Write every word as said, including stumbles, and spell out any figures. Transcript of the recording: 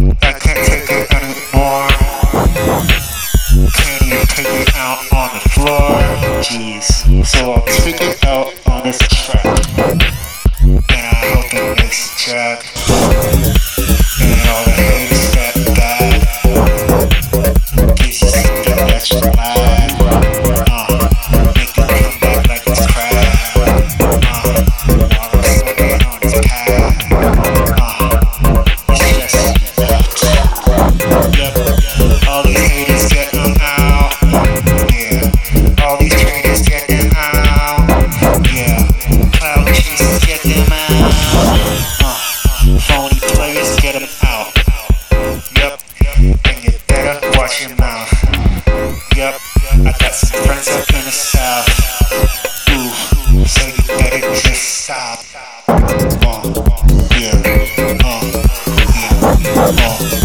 I can't take it anymore. Can't even take it out on the floor. Jeez, so I'll take it out on this track, and I hope it makes it track. And all the haters step back, gives you something extra loud. Uh, make it come back like it's crack. Uh, while I'm smoking on its path. Uh, it's just out. Yep, all these haters get them out. Yeah, all these traitors get them out. Yeah, cloud chasers get them out. Uh, phony players get them out. Yep, and you better watch your mouth. Yep, I got some friends up in the south. Ooh, so you better just stop. Uh, yeah, uh, yeah, uh.